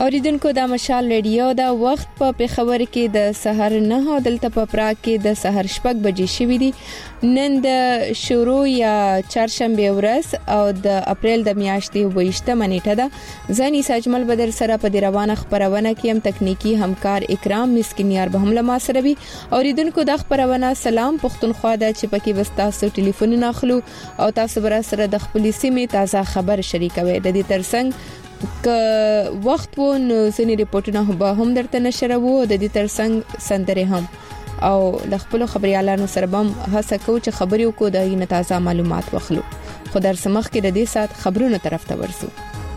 اوریدونکو د مشال ریډیو دا وخت په پیښور کې د سحر 9 دلته په پراګ کې د سحر 6 بجې شوې دي. نن د شروع یا چهارشنبه ورځ او د اپریل د میاشتې 28 نیټه ده. زنی ساجمل بدر سره په روانه خبرونه کې هم تکنیکی همکار اکرام مسکینیار به هم لما سره وي. اوریدونکو د خبرونه سلام پښتونخوا د چپکی وستاسو ټلیفون نه اخلو او تاسو بر سره د خپل سیمه تازه خبر شریکوي. د دې ترڅنګ که وخت وو نو ځینې ریپورتونه به هم درته نشروو. د دې ترڅنګ سندره هم او د خپل خبريالانو سره هم هڅه کوو چې خبرې وکړو د یې تازه معلومات واخلو. خو در سمخ کې د دې سات خبرونو طرف ته ورسو.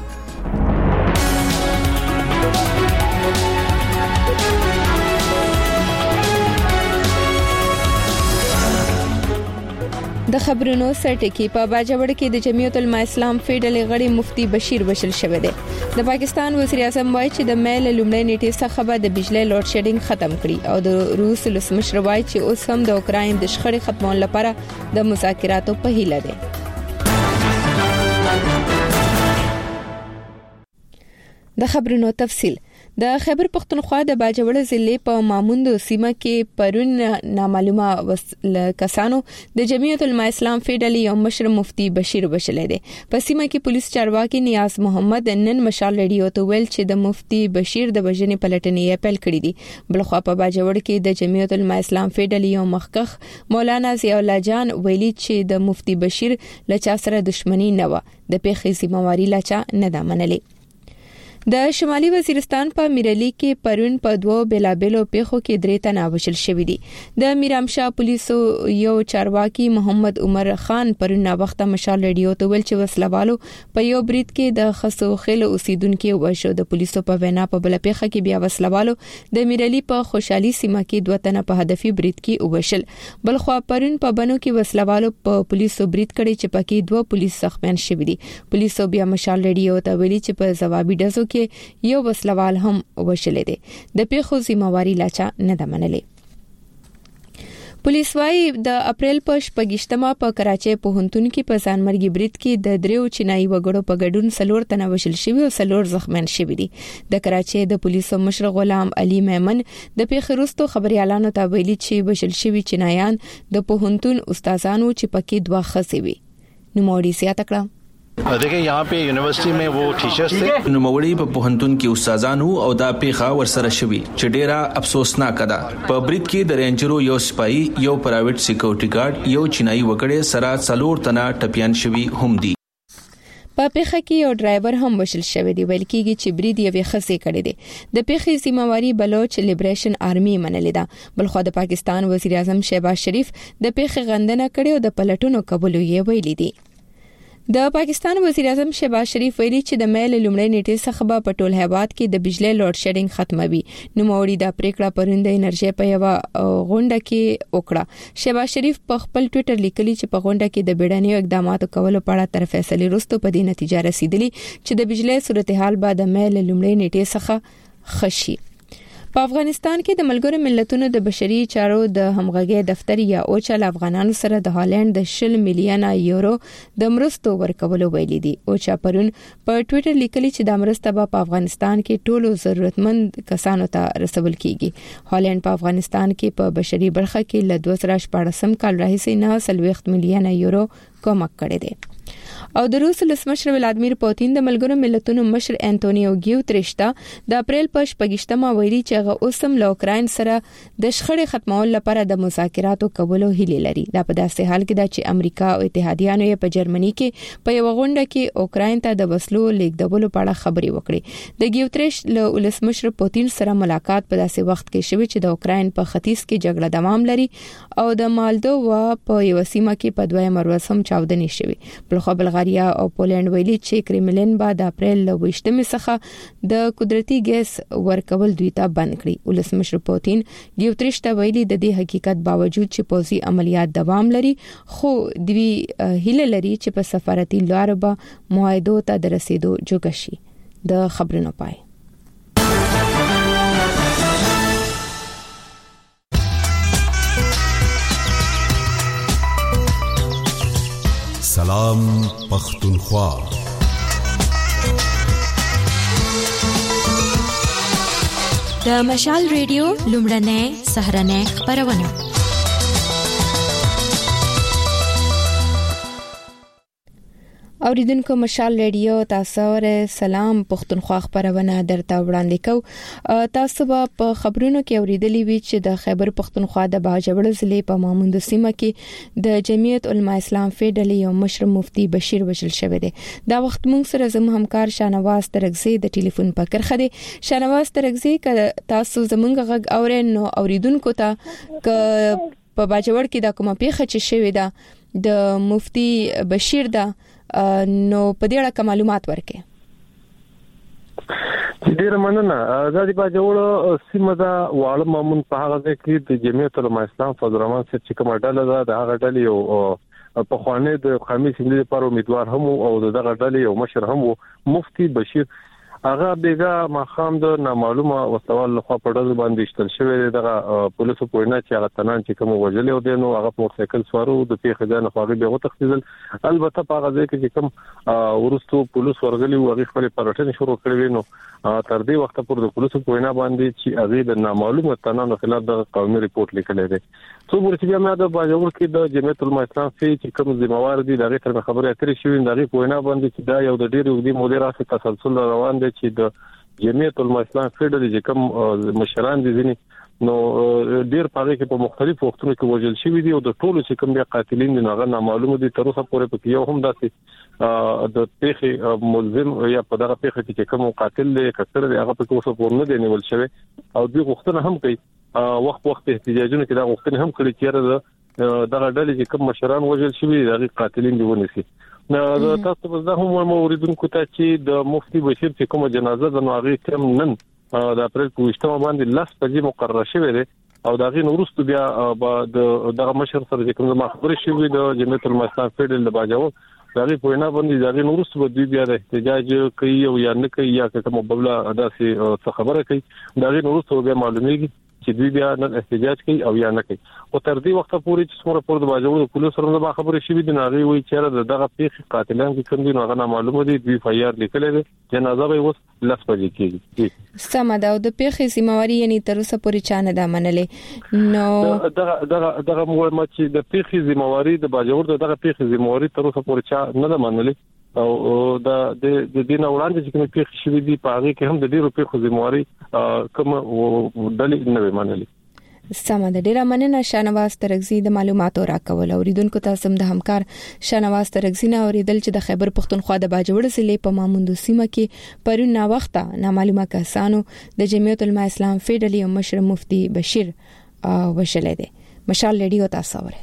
د خبرونو سرټکی په باجوړ کې د جمعیت العلماء اسلام فیډرل غړي مفتی بشیر بشل شوه دی. د پاکستان وزیر اعظم وایي چې د میل لومړی نیټه څخه به د بجلی لوډ شیډینګ ختم کړي او د روس ولسمشر وایي چې اوس هم د اوکراین د شخړې ختمولو لپاره د مذاکراتو په هیله دی. د خبرونو تفصیل. د خیبر پختونخوا د باجوړ ضلع په ماموند سیمه کې پرون نامعلومه کسانو د جمعیت العلماء اسلام فیډرل یو مشر مفتی بشیر بشل دی. په سیمه کې پولیس چارواکي نیاز محمد نن مشال ریډیو ته ویل چې د مفتی بشیر د بجنې پلټنې اپیل کړی دی. بلخوا په باجوړ کې د جمعیت العلماء اسلام فیډرل یو مخکخ مولانا ضیاء الله جان ویلي چې د مفتی بشیر لچا سره دښمنی نه و. د پیښې ذمہواری لچا نه ده منلې. د شمالي وزیرستان په میرلی کې پرون په دوه بلابلو پیښو کې 3 تنه وشل شوې دي. د میرامشاه پولیسو یو چارواکي محمد عمر خان پرون وخت مشال ریډیو ته ویل چې وسلوالو په یو بریټ کې د خسو خل اوسیدونکو وشو. د پولیسو په وینا په بل پیښه کې بیا وسلوالو د میرلی په خوشحالي سیمه کې 2 تنه په هدفي بریټ کې وشل. بلخوا پرون په بنو کې وسلوالو په پولیسو بریټ کړي چې پکې 2 پولیس زخمیان شوي دي. پولیسو بیا مشال ریډیو ته ویلي چې په ځوابي ډزو کې یو وسلوال هم وشلې دي. د پیښو ذمہواری لاچا نه ده منلې. پولیس وايي د اپریل په 28مه په کراچۍ پوهنتون کې په ځانمرګي بریټ کې د 3 چینایي وګړو په ګډون 4 تنه وشل شوي او 4 زخمیان شوي دي. د کراچۍ د پولیسو مشر غلام علي میمن د پیښې وروسته خبريالانو ته ویلي چې وشل شوي چینایان د پوهنتون استادانو چې پکې 2 خسي وي. نو موري سیاته کړه. देखिए यहाँ पे यूनिवर्सिटी में वो टीचर्स थे. نوموړي په پوهنتون کې استادانو او دا پیښه ورسره شوي چې ډیره افسوسناک ده. په بریټ کې د رینجرو یو سپایي یو پرایویټ سکیورټي ګارد یو چینایي وکړې سره 4 تنه ټپيان شوي هم دي. په پیښه کې یو ډرایور هم وشل شوی دی. ویل کېږي چې برید یې خسي کړی دی. د پیښې ذمہواری بلوچ لیبریشن آرمي منلې ده. بلخو د پاکستان وزیر اعظم شهباز شریف د پیښې غندنه کړې او د پلټونو قبول یې ویلي دی. د پاکستان وزیر اعظم شهباز شریف ویلي چې د میل لومړی نیټه څخه په ټول هیواد کې د بجلی لوډ شیډینګ ختموي. نو موري د پریکړه پرون د انرژي په یو غونډه کې وکړه. شهباز شریف په خپل ټوئیټر لیکلي چې په غونډه کې د بیړنیو اقداماتو کولو په اړه تر فیصلې وروسته په دې نتیجه رسیدلی چې د بجلی صورتحال به د میل لومړی نیټه څخه خشي. په افغانستان کې د ملګرو ملتونو د بشري چارو د همغږي دفتر یا اوچا افغانانو سره د هالند د 10 مليونه یورو د مرستو ورکولو ویلي دي. اوچا پرون په ټوئیټر لیکلي چې د مرسته په افغانستان کې ټولو ضرورتمند کسانو ته رسول کیږي. هالند په افغانستان کې په بشري برخه کې ل 2014 کال راهیسې 9 مليونه یورو کومک کړی دی. او د روس ولسمشر ولادیمیر پوتین د ملګرو ملتونو مشر انټونیو ګیوتریش ته د اپریل په 28مه ویلي چې هغه اوسم له اوکراین سره د شخړې ختمولو لپاره د مذاکراتو کولو هیله لري. دا په داسې حال کې ده چې امریکا او اتحادیانو یې په جرمني کې په یو غونډه کې اوکراین ته د وسلو لیږدولو په اړه خبرې وکړې. د ګیوتریش له ولسمشر پوتین سره ملاقات په داسې وخت کې شوی چې د اوکراین په ختیځ کې جګړه دوام لري او د مالدووا په یو سیمه کې په 2 ورځ هم چاودنې شوې. بلخو بلغاریا او پولند ویلي چې کرملین به د اپریل 28 څخه د قدرتي ګیس ورکول دوی ته بند کړي. ولسمشر پوتین ګیوتریش ته ویلي د دې حقیقت باوجود چې پوځي عملیات دوام لري خو دوی هیله لري چې په سفارتي لارو به معاهدو ته د رسیدو جوګه شي. د خبرونو پای. سلام پختونخوا. د مشال ریډیو لومړنۍ سهرنۍ خبرونه. اوریدونکو مشال ریډیو تاسو ته سلام پښتونخوا خبرونه درته وړاندې کوم. تاسو په خبرونو کې اوریدلې وی چې د خیبر پښتونخوا د باجوړ ضلع په ماموند سیمه کې د جمعیت علماء اسلام فیډرالي او مشر مفتي بشیر وشل شوی دی. دا وخت موږ سره زموږ همکار شانواز ترغزي د ټلیفون په کرخه دی. شانواز ترغزي تاسو زموږ غږ اورئ نو اوریدونکو ته په باجوړ کې د کومه پیښه چې شوی دا د مفتي بشیر دا نو په دې اړه معلومات ورکړئ. ډیر مننه. د باجوړ سیمه دا واړه مامون په هغه ځای کې د جمعیت علماء اسلام فضل الرحمن چې کومه ډله ده د هغه ډلې یو په خوانې د خامي سیمې لپاره امیدوار هم او دغه ډلې یو مشر هم مفتي بشیر هغه بیګا مخام د نامعلومه وسوال لخوا په ډول باندې شتل شوی دغه پولیسو په وینا چې هغه تنان چې کوم وجلې او دینو هغه موټرسایکل سوارو د پیښې ځای نه خواږه به تخصیصل. البته په هغه ځای کې کوم ورستو پولیس ورغلي او هغه خپل پروټین شروع کړی نو تر دې وخت پورې د پولیسو په وینا باندې چې هغه د نامعلومه تنانو خلاف د قانوني ریپورت لیکلی دی. څو ورته بیا مې د باجوړ کې د جمعیت علماء اسلام چې کوم ذمہوار دي دغه تر خبره اترې شوې دغه په وینا باندې چې دا یو د ډېر وګړي مودې راځي تسلسل روان دي چې د جمعیت علماء اسلام فیډرالي چې کوم مشران دي ځینی نو ډیر پاره کې په مختلفو وختونو کې وژل شوی دي او د ټولو چې کوم قاتلین دي هغه نامعلوم دي تر اوسه پورې پکې یو هم داسې د پیښې ملزم یا په دغه پیښه کې کوم قاتل دی کثر دی هغه په اوسه پورې نه دی نیول شوی او دوی غوښتنه هم کوي وخت احتجاجونه کې دا غوښتنه هم کړي چې دغه ډلې چې کوم مشران وژل شوی دي هغه قاتلین دی ونیسي. نو تاسو به زه هم اوریدونکو ته چې د مفتي بشیر چې کومه جنازه د نوغي تم نن د اپریل په 28 باندې لاس بجې مقرره شوې ده او دا غي نورستو بیا دغه مشر سره چې کوم خبرې شوې د جمعیت علماء اسلام فیډرالي د باجوړ دغه په وینا باندې دغه نورستو به بیا د احتجاج کوي او یا نه کوي یا کوم ببله داسې څه خبره کوي دغه نورستو به معلومیږي چې دوی بیا نه احتجاج کوي او یا نه کوي. او تر دې وخت پورې چې څومره پور د باجوړ د پولیسو سره د خبرې شوې دي ناغي وایي چې دغه پیښې قاتلان کې کوم دي نو هغه معلومه دي دوی فایار لیکل دي جنازه به اوس لاس پجې کیږي. سم دا د پیښې ذمہواری یعنی تر اوسه پورې چانه دا منلې نو دغه مو چې د پیښې ذمہواری د باجوړ دغه پیښې ذمہواری تر اوسه پورې چا نه منلې او د دین وړاندې چې کوم پیښې شوې دي په هغه کې هم د ډیرو پیښو ذمہواری کوم ډلې نه منلې. سم د ډیره مننه شانواز ترغزي د معلوماتو راکول. اوریدونکو تاسو د همکار شانواز ترغزي نه اوریدل چې د خیبر پښتونخوا د باجوړ ضلع په ماموند سیمه کې پرون نا وخته نامعلومه کسانو د جمعیت علماء اسلام فیډرالي او مشر مفتي بشیر وشل دي. مشال ریډیو تاسو اوره.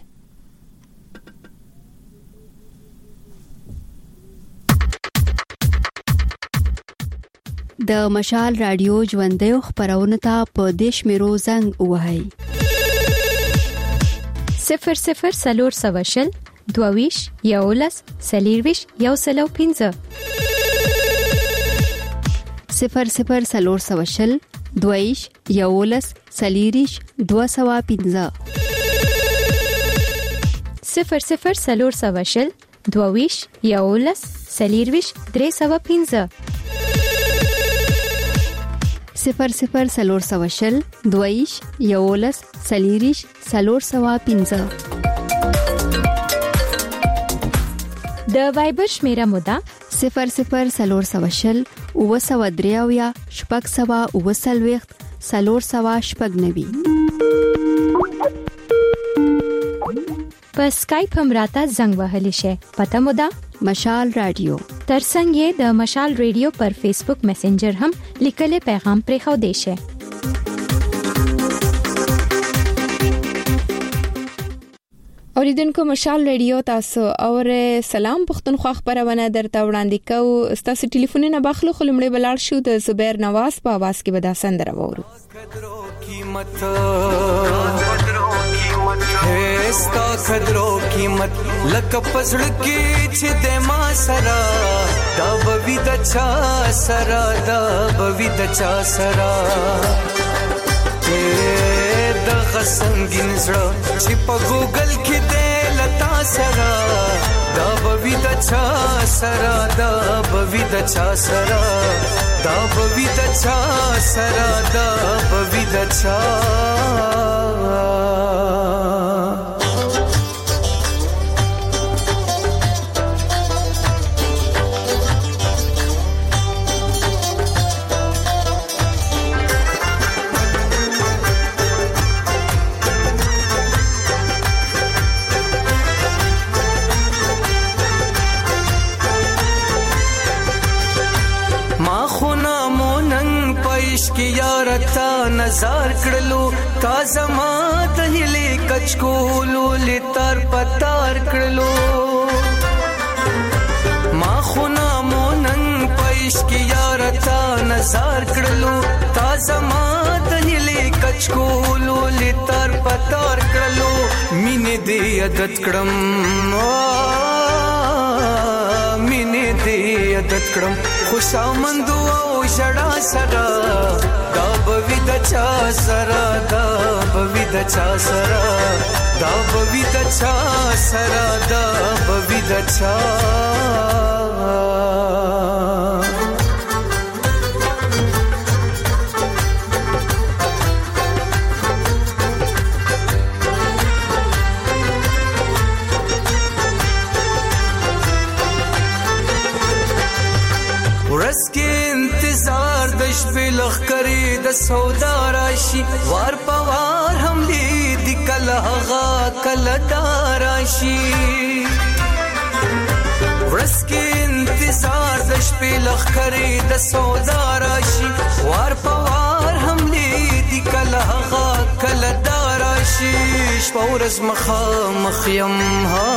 د مشال رادیو ژوندۍ خبرونه ته په دیش میرو زنګ وهاي 00 22 یولس سلیرویش یو سلو 15 00 22 یولس سلیریش 215 00 22 یولس سلیرویش 315 00 22 یولس سلیریش 315 د وایبر شمیره مودا 00 اوسودریاویا شپږ سوا اوسلويخت 390 په اسکایپ هم راته زنګ وهلی شي پته مودا مشال رادیو ترڅنګ د مشال رادیو پر فیسبوک میسنجر هم لیکلي پیغام پرې خو دی شي. اوریدونکو مشال ریډیو تاسو اور سلام پښتونخوا خبرونه درته وړاندې کوو. تاسو ټلیفونونه باخلو خلمړې بلار شو د زبیر نواز په आवाज کې بدا سندره وورو. هستا خدرو قیمت لکه پزړ کې چې د ما سرا دا بوي د چا سرا دا بوي د چا سرا د غسنګین زړه چې په ګوګل کې د لتا سرا دا بوي د چا سرا دا بوي د چا سرا دا بوي د چا سرا دا د چا نظر کړلو تا زما د هلي کچکولو لتر پتار کړلو ما خو نامو نن پېش کې یار تا نظر کړلو تا زما د هلي کچکولو لتر پتار کړلو مینه دې عادت کړم مینه دې عادت کړم خوشامندو او جړا سره دا بوي د چا سره دا بوي د چا سره دا بوي د چا سره دا بوي د چا ورس کې انتظار د شپې لخرې د سودا راشي وار په وار هم دې کله هغه کله داراشي ورس کې انتظار د شپې لخرې د سودا راشي وار په وار هم دې کله هغه کله داراشي شپورز مخامخ يم ها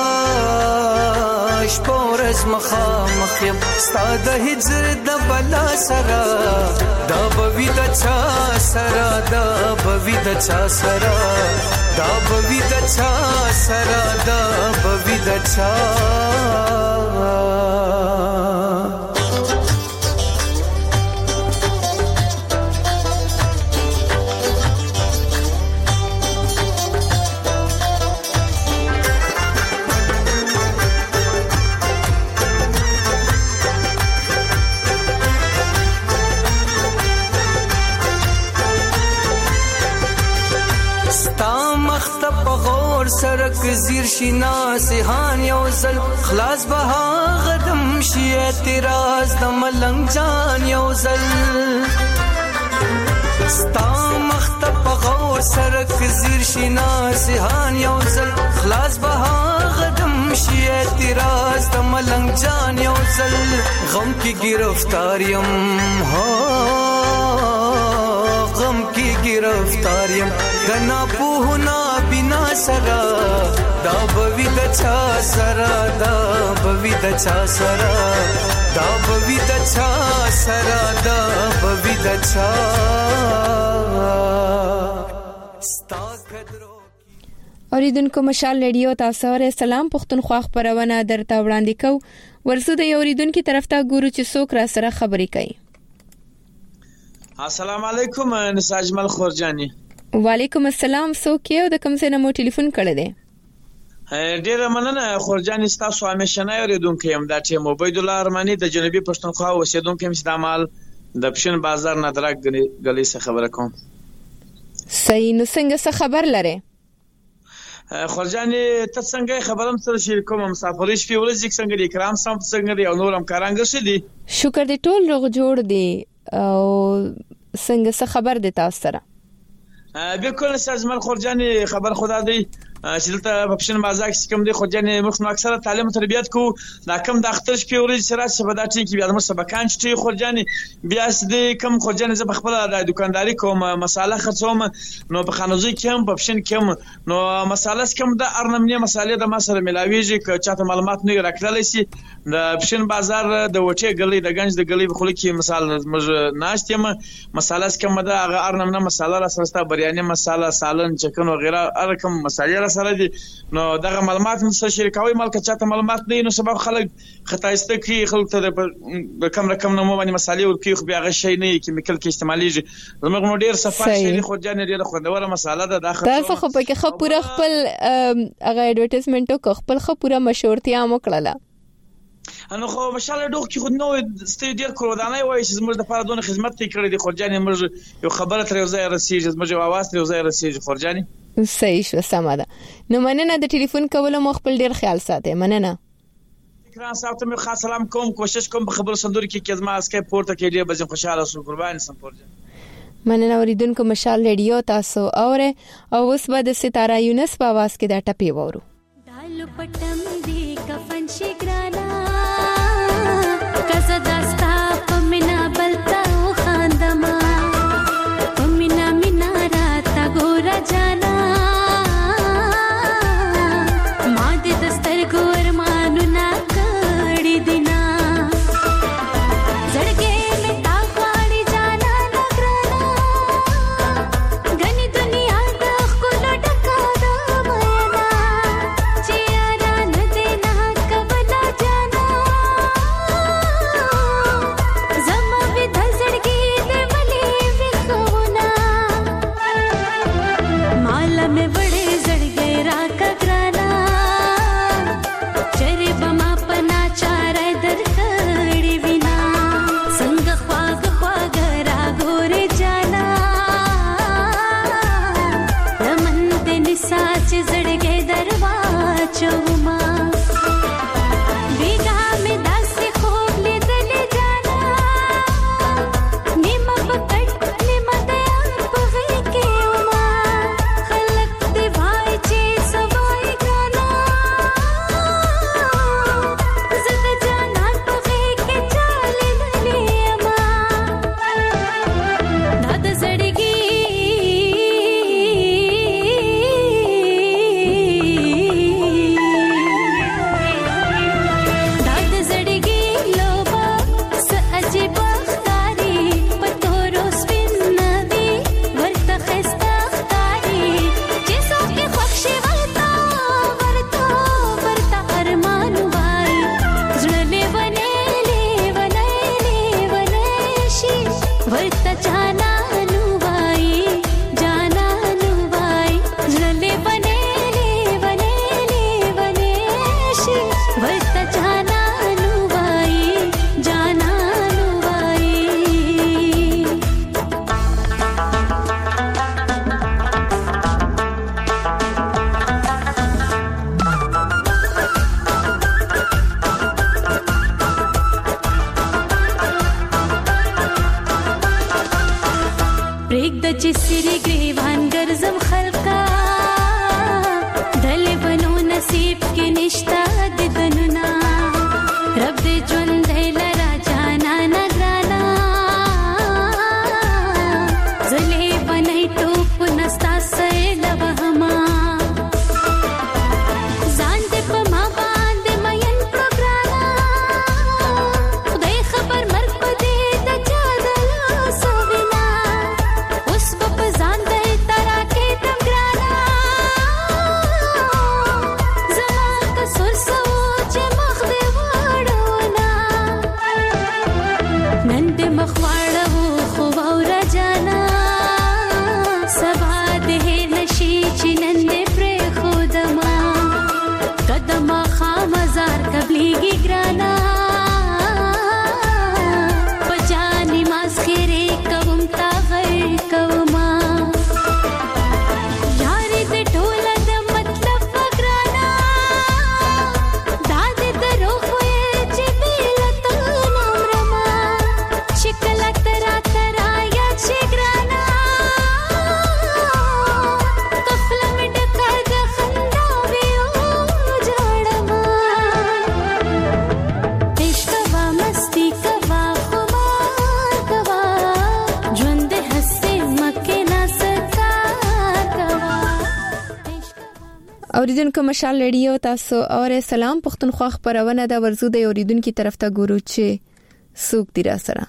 شپورز مخامخ يم ستاد هجر د بلا سرا دا بوي د چا سرا دا بوي د چا سرا دا بوي د چا سرا دا بوي د چا سرک زیر شینا سهان یوزل خلاص بها غدم شي اعتراض د ملنګ جان یوزل ستا مختب غور سرک زیر شینا سهان یوزل خلاص بها غدم شي اعتراض د ملنګ جان یوزل غم کی گرفتار یم ها غم کی گرفتار یم غنا پوهنا بنا سرا دا بوي د چا سرا دا بوي د چا سرا دا بوي د چا سرا دا بوي د چا ستا قدرو اوریدونکو مشال ریډیو تاسو سره سلام پښتونخوا خبرونه درته وړاندې کو ورسو د اوریدونکو طرف ته ګورو چې څوک را سره خبرې کوي السلام علیکم نساج مل خورجانی وعلیکم السلام څوک یو د کوم ځای نه مو ټلیفون کړی دی ډیره مننه خورجانی تاسو همیشنه اوریدونکو يم دا چې عبید الله ارمانی د جنوبي پښتونخوا اوسیدونکو يم چې د عمل د پښین بازار نه درک غلي څخه خبره کوم صحیح نو څنګه خبر لره خورجانی ته څنګه خبرم سره شیر کوم مسافرې شپې ورځې څنګه دي کرام سم څنګه دي او نورم کارانګ شدي شکر دې ټول روغ جوړ دي او څنګه خبر دي تاسو سره بالکل سازمان خورجانی خبر خدا دی چې دلته په پښین بازار کې کوم دي خورجانی مخ نو اکثره تعلیم تربیت کو دا کم د اختر شپې ورځې سره سبا داتې کې بیا موږ سبقان چې خورجانی بیا دې کم خورجانی ز خپل د دکانداري کوم مساله خرڅوم نو په خانوزي کې هم په پښین کې هم نو مساله کم د ارنمنه مسالې د ما سره ملاويږي ک چاته معلومات نه راکړل شي د پښین بازار د وټه غلي د گنج د غلي په خله کې مثال موږ ناشتم مساله کم د ارنمنه مساله را سره بریاني مساله سالن چکن او غیره ارکم مسالې سره دي نو دغه معلومات مو شریکوي مال که چاته معلومات نه نو سبب خلک خطایسته کی خلک ته د کم رقم نو باندې مسالې ورکی خو بیا غ شي نه کیمیکل کې استعماليږي زموږ نو ډیر صفه شي خو جن ډیر خوندوره مساله ده داخله تاسو خو په کې خپل هغه اډورټایزمنټ کو خپل خپل مشهورتیا مو کړله نو خو مشال ډوغ کې خو نو ستې ډیر کورودانه وای چې زموږ د لپاره دونه خدمت کړی دی خورجانې موږ یو خبره تر یو ځای رسیږي زموږ یو आवाज تر یو ځای رسیږي خورجانې صحیح شو سمه ده نو مننه د ټلیفون کولو مو خپل ډیر خیال ساتئ مننه اکرام صاحب ته مې خاص سلام کوم کوشش کوم په خبرو صندوق کې زما اسکه پورته کې ډیر بزم خوشاله سو قربان سم خورجانې مننه اوریدونکو مشال ریډیو تاسو اوره او اوس به د ستاره یونس په आवाज کې دا ټپی وورو دالو پټم دی کفن شګرانا کزه داستا پمنا بلتا خاندما پمنا مینا راتا ګور جانا ما دې دستر ګور مانو نا کړی دینا زړګې مې تا غواړي جانا نګرانا غني دنیا د خپل ډکا د مینا چې یارا نه دې نه کبلا جانا زما به د زړګې دې ولې وښونا مال مې وړې زړګې را کګرانا چرې بما پنا چارې درکړې وینا څنګه خواږ خواږ را ګورې جانا لمن دې نسا چې زړګې درواچوما بیګا مې داسې خوب لیدلې جانا نیمه پکټ نیمه د یار په غېږ کې وما خلک دې وای چې سوای ګانا زه د جانان په غېږ کې چالې دلې یما دا د زړګي دا د زړګي لوبه څه عجیب ښکاري په تورو سپین نوي ورته ښایسته ښکاري چې څوک یې خوښ شي ورته ارمان وایي زړه لیونی شي ورته جانان وایي زړه لیونی شي ورته جانان وایي پرېږده چې سری ګریوان ګرځم خلقا دلې بنو نصیب کې نشتا دیدنونه رب دې ژوندی لرا جانا نګرانا زلې بنای ټوپ نستا سیله وهما ځان دې په ما باندې مین پروګرانا خدای خبر مرګ په دې د چا د لاسو وینا اوس په ځان دې ترا کې تم ګرانا زما قصور سوچ مخ دې واړونا نن دې مخ واړو خو وره جانا سبا دې نشي چې نن دې پرې خودما قدمه خامزار قبليږي ګرانا پجاني ماسخره کوم تا غي کوما یاري دې ټول د مطلب وګرانا داد درو خو چې بیلته نمرما شکل ترا یا چې ګرانا قفل مې ډکه د خندا ویو جوړما عشق وا مستی کوا خمار کوا ژوند هسته مکه ناسکار کوا اوریدونکو مشال ریډیو تاسو اوره سلام پښتونخوا خبرونه د ورزو د اوریدونکو طرف ته ګورو چې سوق دی را سره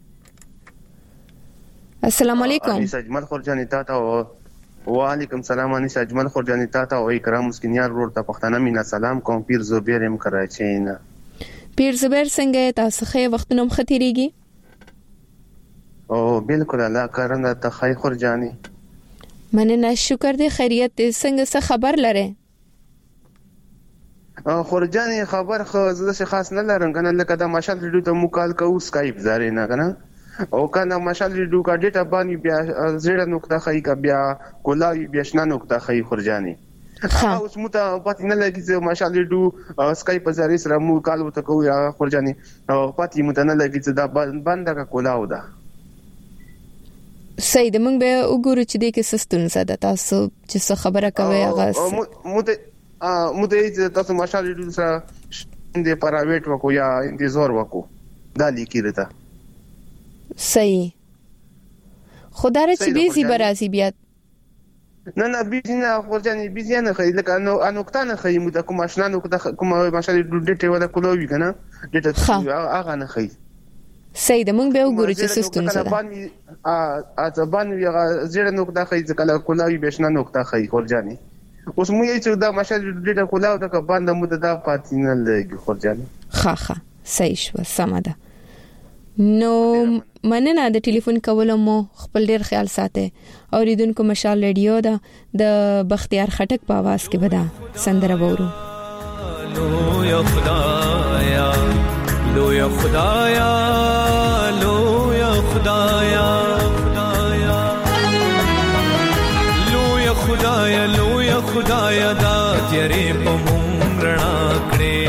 السلام علیکم انیس اجمل خورجانی تاته وعلیکم سلام انیس اجمل خورجانی تاته او اکرام مسکینیار ورور ته پښتنه مینا سلام کوم پیر زبیر هم کراچی نه پیر زبیر څنګه تاسو خې وختونه مختيريږي او بالکل الله کرنده ته خیر خورجانی مننه شکر دې خیریت دې څنګه څه خبر لره خورجان خبر خو زه خاص نه لرم کنه لکه دا ماشال ریډیو ته مو کال کوو سکایپ زاري نه کنه او کنه ماشال ریډیو کا ډیټا باندې بیا زړه نقطه خی کا بیا کولاوی بیا شنه نقطه خی خورجاني اوس مو ته پاتې نه لګي چې ماشال ریډیو سکایپ زاري سره مو کال وته کوو یا خورجاني او پاتې مو ته نه لګي چې دا بنده کا کولاو ده صحیح ده. موږ به وګورو چې دې کې سستون زده تاسو چې خبره کوي هغه مده تاسو ماشال ریډیو سره د پرایویټ وکو یا انتظار وکو دا لیکي رته صحیح خدای چې بیزی برازي بیا نه بیزی نه خورجاني بیزی نه خې لکه نقطه نه خې مو ته کوم آشنا نقطه کوم ماشال ریډیو ډیټه ولا کولوي کنه ډیټه هغه نه خې صحیح ده. موږ به وګورو چې سستون زده باندې هغه زیړه نقطه خې ځکه کولوي بشنه نقطه خې خورجاني اوس مو یې چې دا ماشال ډیټا کولاو ته باندې مو دا پاتې نه لګي خورجاني ښه صحیح شو سم ده. نو مننه د ټلیفون کولو مو خپل ډیر خیال ساته اوریدونکو مشال ریډیو دا د بختیار خټک په आवाज کې بدا سندره وورو. لو یا خدایا لو یا خدایا لو یا خدایا خدایا لو یا خدایا دا تیرې په مونږ رڼا کړې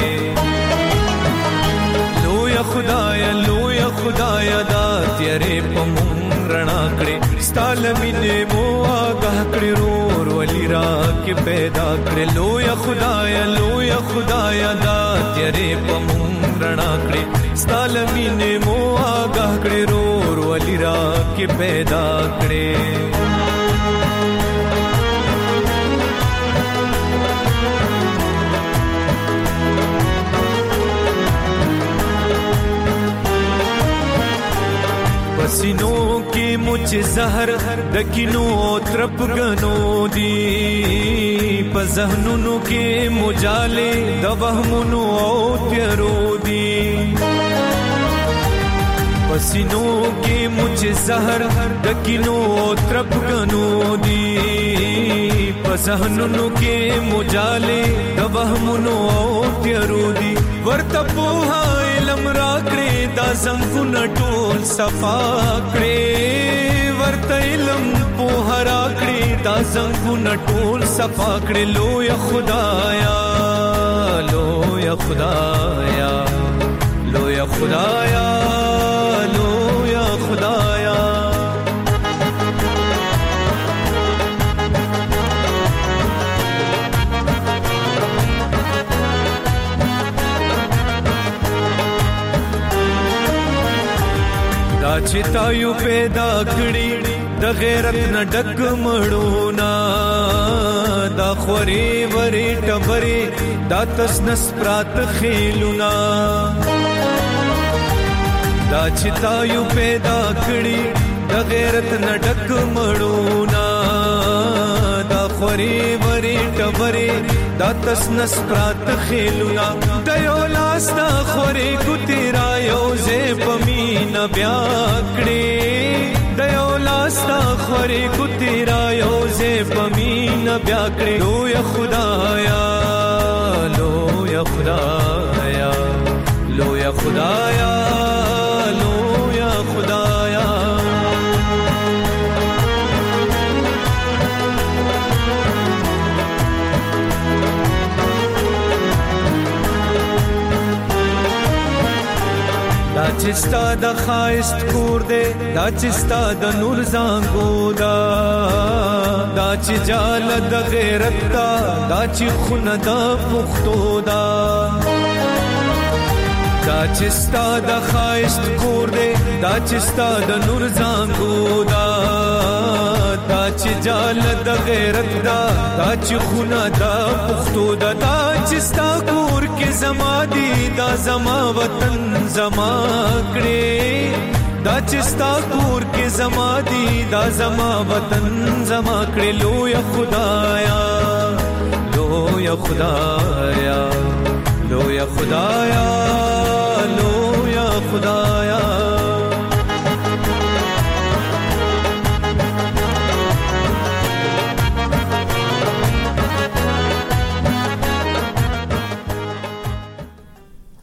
لو یا خدایا دا تیرې په مونږ رڼا کړې ستاله مینې مو آګاه کړې رور ولی را کې پیدا کړې لو یا خدایا دا تیرې په مونږ رڼا کړې ستاله مینې مو آګاه کړې رور ولی را کې پیدا کړې پسینو کې مچ زهر د کینو ترپ غنو دی په ذهنونو کې مجاله د وهمونو او تیرو دی پسینو کې مچ زهر د کینو ترپ غنو دی په ذهنونو کې مجاله د وهمونو او تیرو دی ورته په علم راکړې دا زنګونه ټول صفا کړې ورته علم په راکړې دا زنګونه ټول صفا کړې لو یا خدایا لو یا خدایا لو یا خدایا لو یا خدایا چې تایو پیدا کړی د غیرت نه ډک مړونا دا خوري وری ټبري دا تسنس پرات خېلونا دا چې تایو پیدا کړی د غیرت نه ډک مړونا دا خوري وری ټبري دا تسنس پرات خېلونا د یو لاس دا خوري کو تیرا یو زه پمینا بیا کړې د یو لاس دا خوري کو تیرا یو زه پمینا بیا کړې لو یا خدایا لو یا خدایا لو یا خدایا لو یا خدایا دا چې ستا د خایست کور دی دا چې ستا د نور زانګو دا دا چې جال د غیرت دا دا چې خونه د پښتو دا دا چې ستا د خایست کور دی دا چې ستا د نور زانګو دا دا چې جال د غیرت دا دا چې خونه د پښتو دا دا چې ستا کور کې زما دی دا زما وطن زما کړې دا چې ستا کور کې زما دی دا زما وطن زما کړې لو یا خدایا لو یا خدایا لو یا خدایا لو یا خدایا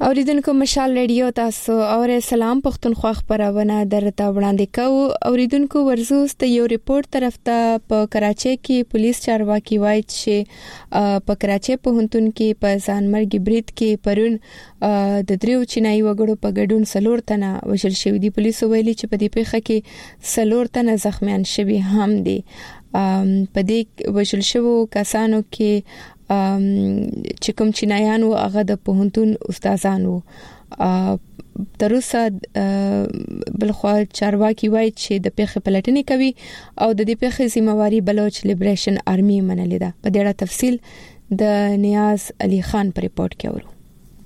اوریدونکو مشال ریډیو تاسو اور سلام پښتونخوا خبرونه درته وړاندې کوو. اوریدونکو ورزوست یو ریپورت طرف ته په کراچۍ کې پولیس چارواکي وایي چې په کراچۍ پوهنتون کې په ځانمرګي برید کې پرون د دریو چینایي وګړو په ګډون 4 تنه وژل شوي دي. پولیسو ویلي چې په دې پیښه کې 4 تنه زخمیان شوي هم دي. په دې وژل شوو کسانو کې چې کوم چینایان او هغه د پوهنتون استادان وو. تر اوسه بلخوا چارواکي وایي چې د پیښې پلټنې کوي او د دې پیښې ذمہواری بلوچ لیبریشن آرمي منلې ده. په دې اړه تفصیل د نیاز علي خان په ریپورت کې اورو.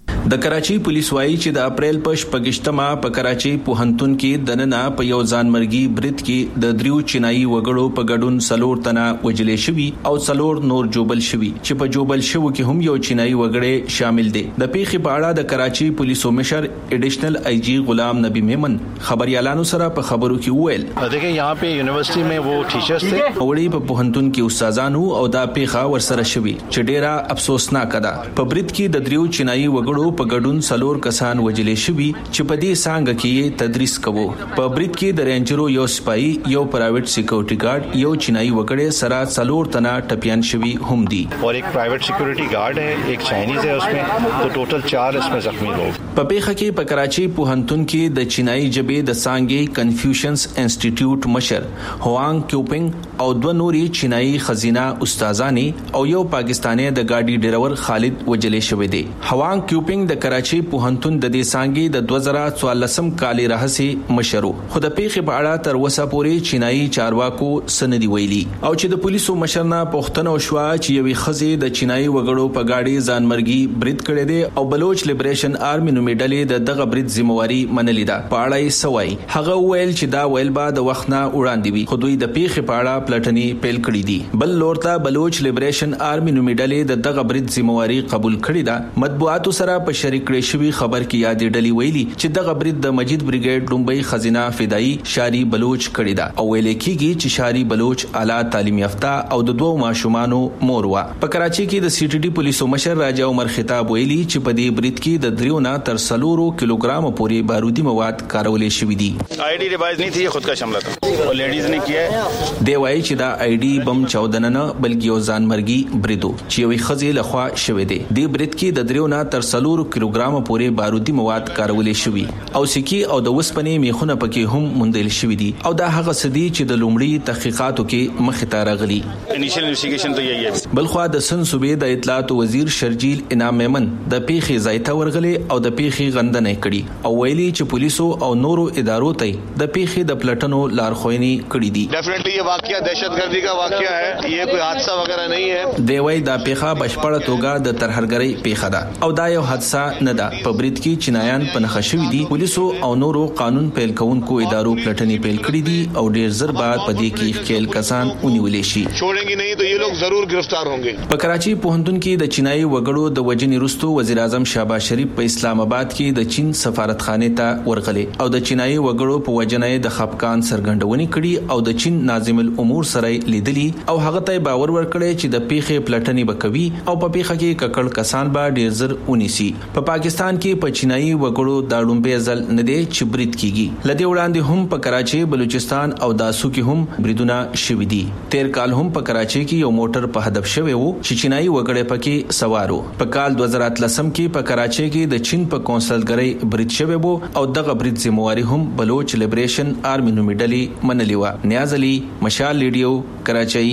د کراچۍ پولیس وایي چې د اپریل په 28مه په کراچۍ پوهنتون کې د نن په یو ځانمرګي برید کې د دریو چینایي وګړو په ګډون 4 تنه وژل شوي او 4 نور جوبل شوي چې په جوبل شوو کې هم یو چینایي وګړی شامل دي. د پیښې په اړه د کراچۍ پولیسو مشر ایډیشنل آی جی غلام نبی میمن خبريالانو سره په خبرو کې وویل देखिए यहाँ पे यूनिवर्सिटी में वो टीचर्स थे وړي په پوهنتون کې استادانو او دا پیښه ورسره شوي چې ډیره افسوسناک ده. په برید کې د دریو چینایي وګړو په ګډون 4 کسان وژل شوي چې په دې څنګه کې تدریس کوو. په برید کې د رینجرو یو سپایي یو پرایویټ سکیورټي ګارد یو چینایي وګړی سره 4 تنه ټپيان شوي هم دي और एक प्राइवेट सिक्योरिटी गार्ड है, एक चाइनीज है उसमें, तो टोटल 4 इसमें जख्मी लोग. په پیښه کې په کراچۍ پوهنتون کې د چینایي ژبې د څانګې کنفیوشنز انسټیټیوټ مشر هوانګ کیوپینګ او 2 نوري چینایي خزینه استادانی او یو پاکستانی د گاډي ډرایور خالد وجلې شوی دی. هوانګ کیوپینګ د کراچۍ پوهنتون د دې څانګې د 2014 کال راهسي مشرو. خو د پیښې په اړه تر اوسه پورې چینایي چارواکو سندي ویلي او چې د پولیسو مشرنا پوښتنه وشوه چې یوې خزې د چینایي وګړو په گاډي ځانمرګي برید کړی دی او بلوچ لیبریشن آرمي نومې ډلې دغه برید ذمہواری منلې ده. په اړه یې سوای هغه ویل چې دا ویل با د وخت نه وړاندې وي خو دوی د پیښې په اړه پلټنې پیل کړې دي. بل لورته بلوچ لیبریشن آرمي نومې ډلې دغه برید ذمہواری قبول کړې ده. مطبوعاتو سره په شریک کړي شوی خبر کې یادې ډلې ویلي چې دغه برید د مجید بریګیډ لومبۍ خزینه فدایي شاری بلوچ کړی دا او ویل کېږي چې شاری بلوچ اعلی تعلیم یافته او د 2 ماشومانو مور و. په کراچۍ کې د سی ټي ډي پولیسو مشر راجا عمر خطاب ویلي چې په دې برید کې د دریونه تر 4 کیلوګرام پورې بارودي مواد کارولې شوې دي. आईडी रिवाइज नहीं थी, ये खुद का हमला था और लेडीज ने किया है. دی وایي چې دا آईडी بم 14 نه بلکې یو ځانمرګي بریدو چې یوې خزې لخوا شوې دي. د برید کې د دریونه تر 4 کیلوګرام پورې بارودي مواد کارولې شوي او سکی او د وسپنې میخونه پکې هم موندل شوي دي او دا هغه سدي چې د لومړي تحقیقاتو کې مخې ته راغلي. انیشل انویسټیګیشن ته یې ہے. بلخوا د سن صوبې د اطلاعات وزیر شرجیل انعام میمن د پیښې ځایته ورغلي او د پیښې غندنې کړي او ویلي چې پولیسو او نورو ادارو ته د پیښې د پلټنو لارښوونې کړې دي. डेफिनेटली ये वाकया दहशतगर्दी का वाकया है, ये कोई हादसा वगैरह नहीं है. دی وایي دا پیښه بشپړه توګه د ترهګرۍ پیښه ده او دا یو حادثه نه ده. په برید کې چینایان په نښه شوي دي. پولیسو او نورو قانون پیل کوونکو ادارو پلټنې پیل کړې دي او ډیر زر بعد په دې کې خپل کسان ونیولې شي. छोड़ेंगे नहीं तो ये लोग जरूर गिरफ्तार होंगे. په کراچۍ پوهنتون کې د چینایي وګړو د وجنې وروسته وزیر اعظم شهباز شریف په اسلام آباد کې د چین سفارتخانه ته ورغلی او د چینایي وګړو په وجنې د خپګان سرګندونې کړي او د چین ناظم الامور سره لیدلی او هغه ته باور ورکړي چې د پیښې پلټنې وکوي او په پیښه کې ککړ کسان به ډیر زر ونیسي. په پاکستان کې په چینایي وګړو د لومبۍ ځل نه دی چې برید کیږي. لدې وړاندې هم په کراچۍ بلوچستان او داسو کې هم بریدونه شوي دي. تیر کال هم په کراچۍ کې یو موټر په هدف شوی وو چې چینایي وګړي پکې سوارو. په کال 2013 کې په کراچۍ کې د چین په کونسلګرۍ برید شوی وو او دغه برید ذمہواری هم بلوچ لیبریشن آرمي نومې ډلې منلې و. نیاز علي، مشال ریډیو، کراچۍ.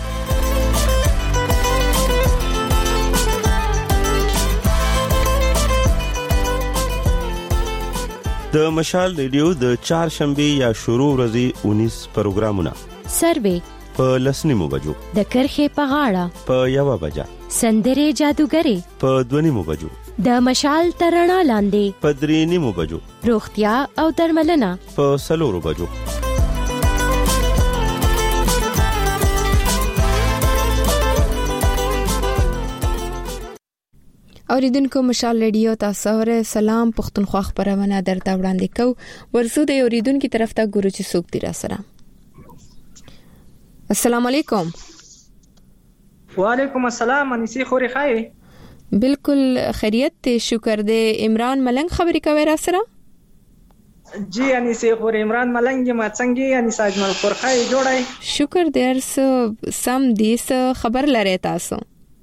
د مشال ریډیو د چهارشنبه یا شروع ورځې 19 پروګرامونه سروې په لسنیمو بجو، د کرخې په غاړه په 1 بجه، سندرې جادوګرې په 2 بجو، د مشال ترڼا لاندې په 3 بجو، روغتیا او درملنه په 4 بجو. اوریدونکو مشال ریډیو تاسو سره سلام پښتونخوا خبرونه درته وړاندې کوو. ورسو د اوریدونکو طرف ته ګورو چې څوک دی را سره. السلام علیکم. وعلیکم السلام. انیسی خوري خای. بالکل خیریت ته شکر دې. عمران ملنګ خبرې کوي را سره؟ جی یعنی سه خور عمران ملنګ ما څنګه یعنی ساجمل خورخای جوړای شکر دې ارس سم دې خبر لري تاسو.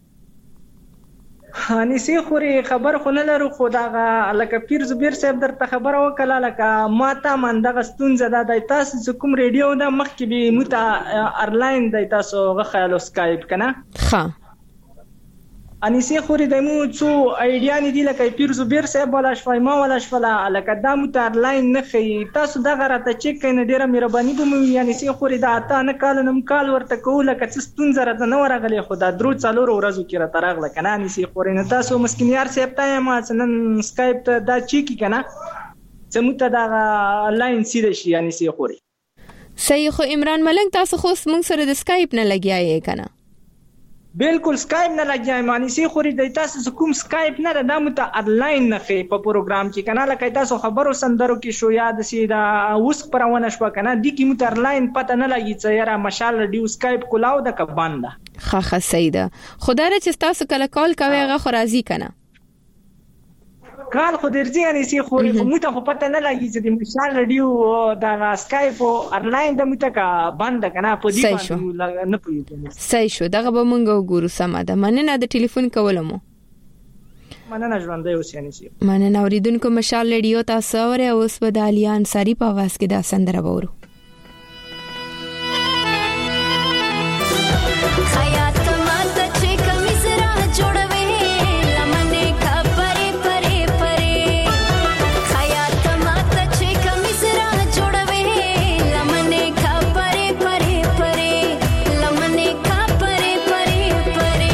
هاني سي خوري خبر خو نه لرو خو دا لکه پیر زبیر صاحب درته خبر وکړه لکه ماته من دغه ستونزه ده د تاسو کوم ریډیو د مخکې به متا ارلاین د تاسو غخالو سکایپ کنه ها اني سي خوري د مو څو ایډیا نه دی لکه پیر زبیر صاحب ولا شفای ما ولا شفلا لکه د متا ارلاین نه خي تاسو دغه راته چک کین ډیره مهرباني به مو یعنی سي خوري دا اته نه کال نم کال ورته کوله که څه ستونزه راته نه ورغلی خو دا درو څلور ورځو کې راته راغله کنه اني سي خوري نه تاسو مسکینیار صاحب ته ما نن سکایپ ته دا چکی کنه چې مو ته دا لاین سیده شي اني سي خوري صحیح. خو عمران ملنګ تاسو خو موږ سره د سکایپ نه لګیاي کنه؟ بالکل سکایپ نه لګیاي مانی سي خوري د تاسو کوم سکایپ نه د مت انلاین نه خي په پروګرام کې کنه لکه تاسو خبرو سندرو کې شو یاد سي دا اوس پرونه شو کنه د کی مت انلاین پته نه لګي چې یاره مشال ډیو سکایپ کولاو د کباندا خه سیده خدای چې تاسو کله کال کوي هغه خو راضي کنه کال خو درځي اني سي خوري مت خو پته نه لګي چې د مشال ډیو دا سکایپ او انلاین د مت کا بند کنه په دې باندې نه پوهیږم. صحیح شو دغه به مونږ وګورو سم ده. مننه د ټلیفون کولمو. مننه ژوندۍ اوسئ اني سي. مننه اوریدونکو مشال ریډیو تاسو اوره اوس په د الیان ساری په आवाज کې دا سندره وورو. خیاط ماته چې کمیز را جوړوي لمنه خبرې پرې پرې خیاط ماته چې کمیز را جوړوي لمنه خبرې پرې پرې لمنه خبرې پرې پرې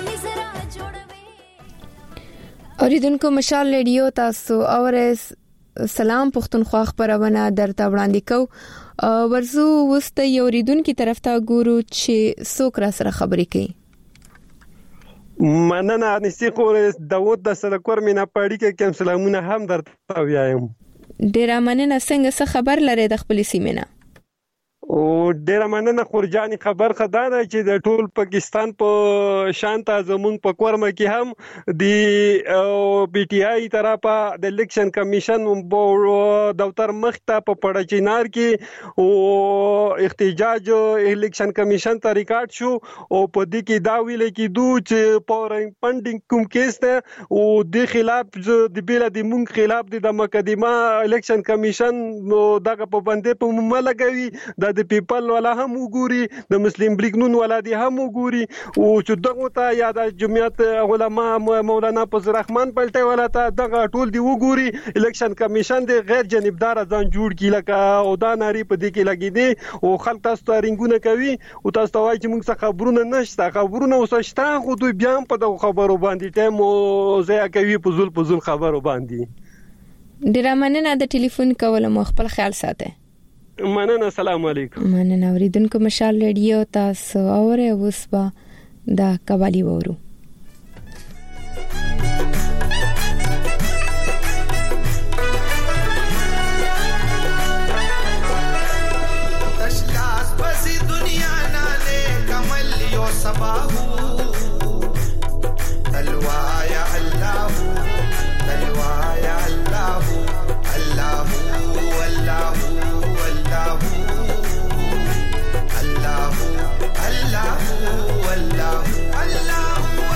اوریدونکو مشال ریډیو تاسو اورس سلام پښتونخوا خبرونه درته وړاندې کو. ورزو وسته یو ریدونکو طرف ته ګورو چې څوک را سره خبرې کوي. مننه انیسی خو داوود د سرکور مینا پاړی کې کوم سلامونه هم درته وایم. ډیر مننه. څنګه خبر لري د خپل سیمه نه؟ او ډیر مننه خورجاني خبر خدای چې د ټول پاکستان په شانته زمون په کورمه کې هم د پی ټی آی طرفه د الیکشن کمیشن دفتر مخته په پړچینار کې او احتجاج الیکشن کمیشن ته ریکارډ شو او په دې کې دا ویل کېدو چې پاور پندینګ کوم کیس ته او د خلاف د بیل د مونږ خلاف د مقدمه الیکشن کمیشن دغه پابندي په ملګوي د پیپل ولا هم وګوري د مسلم لیگ نون ولا دي هم وګوري او چې دغه ته یا د جمعیت علما مولانا فضل الرحمن پلټي ولا ته دغه ټول دی وګوري الیکشن کمیشن د غیر جانبدار ځان جوړ کی لکه او دا ناری په دې کې لګي دي او خلک تاسو ته رنګونه کوي او تاسو ته وایي چې موږ څه خبرونه نشته خبرونه وسشته خو دوی بیا په دغه خبرو باندې ټیم او ځای کوي په زول خبرو باندې. ډیر مننه د ټلیفون کول مو خپل خیال ساته. مننه. السلام علیکم. مننه. اوریدونکو مشال ریډیو تاسو اوره وسبا دا قوالی وورو. تشلاس بسی دنیا نانے کمل یو صباحو تلوایا اللہ تلوایا اللہ اللہ اللہ Allah Allah Allah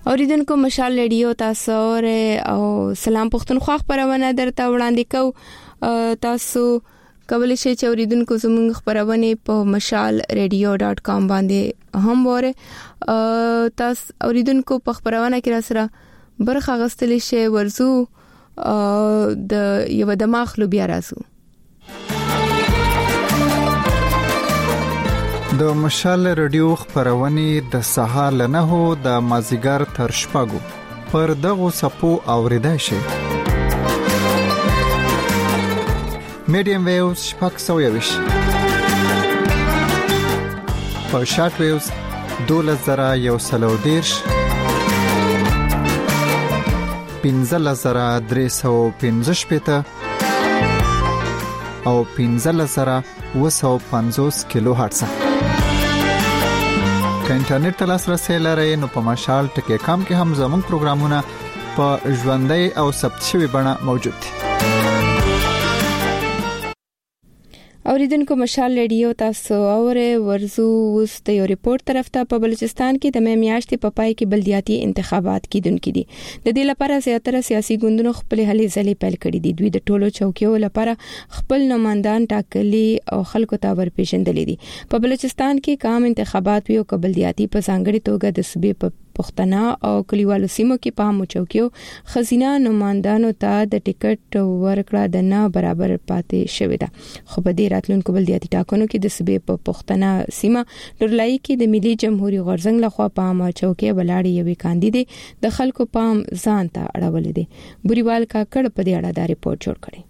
اوریدونکو مشال ریډیو تاسو او سلام پښتونخوا خبرونه درته وړاندې کوو. تاسو کولی شئ چې اوریدونکو زموږ خبرونه په mashalradio.com باندې هم وره. تاسو اوریدونکو په خبرونه کې را سره برخه غستلی شئ. ورزو د یو دماغ لوبیا راسو. د مشال رادیو خبرونه د سهار له 9 د مازیګر تر شپږو پر دغه سپو اوریدای شي. میډیم ویوز 620 په شارټ ویوز 2110 15315 او 15250 کیلو هرتز. که انټرنیټ ته لاسرسي لرئ نو په mashal.com کې هم زموږ پروګرامونه په ژوندۍ او ثبت شوی بڼه موجود دي. اوریدونکو مشال ریډیو تاسو اوره ورزو وست یو ریپورت طرف ته په بلوچستان کې د میاشتې په پای کې بلدیاتي انتخابات کیدونکو دي. د دې لپاره زیاتره سیاسي ګوندونو خپل هلې ځلې پیل کړې دي. دوی د ټولو چوکیو لپاره خپل نمائندان ټاکلي او خلکو ته ورپېژندلې دي. په بلوچستان کې کام انتخابات ویو قبلدیاتي په ځانګړي توګه د صوبې په پښتنه او کلیوالو سیمو کې په همو چوکیو خزینه نمائندانو ته د ټیکټ ورکړه د نه برابر پاتې شوې ده. خو په دې راتلونکو بلدیاتي ټاکنو کې د صوبې په پښتنه سیمه ډورلای کې د ملي جمهوریت غورزنګ لخوا په همو چوکي بلاړې یوې کاندیدې د خلکو پام ځان ته اړولې دي. بوريوال کاکړ په دې اړه دا ریپورت جوړ کړی.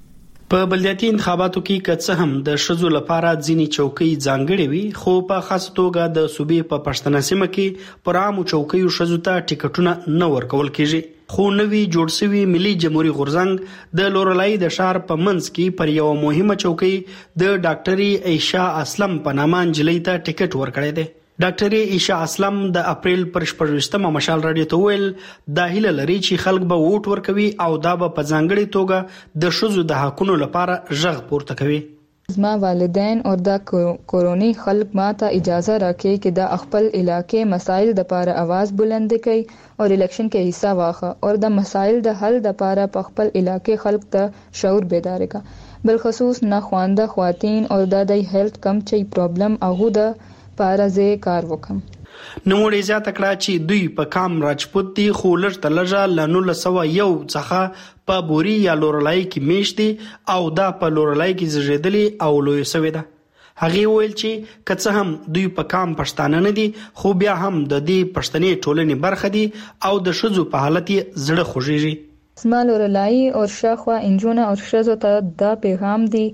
په بلدیاتي انتخاباتو کې کڅه هم د شذو لپاره ځینی چوکۍ ځانګړې وي، خو په خاص توګه د صوبې په پښتنه سیمه کې پر عامو چوکیو شذو ته ټیکټونه نه ورکول کیږي. خو نوی جوړ شوی ملي جمهوریت غورزنګ د لورلای د شهر په منځ کې پر یو مهمه چوکۍ د ډاکټري عائشہ اسلم په نامه انجلۍ ته ټیکټ ورکړی دی. ډاکټر عائشہ اسلم د اپریل پر 14مه مشال راډیو ته ویل دا هیله لري چې خلک به ووټ ورکوي او دا به په ځانګړي توګه د شذو د حقونو لپاره ژغ پورته کوي. زما والدین او د کورونی خلک ماته اجازه راکړي چې د خپل علاقې مسایل د لپاره आवाज بلند کړي او الیکشن کې حصہ واخلي او د مسایل د حل د لپاره په خپل علاقې خلک ته شعور بیدار کړي. بالخصوص ناخوانده خواتین او د هیلث کم چي پرابلم او د پارازه کار وکم. نو وړي زیاته کړه چې دوی په کام راجپوت دي، خو لږ تلجه لنول سوا یو څخه په بوري یا لورلای کې میشتي او دا په لورلای کې زړېدلې او لوی سوي ده. هغه ویل چې کڅه هم دوی په کام پښتانه نه دي، خو بیا هم د دې پښتني ټولنې برخه دي او د شذو په حالت زړه خوږيږي. سمال لورلای او شاخوا انجونه او شذو ته دا پیغام دی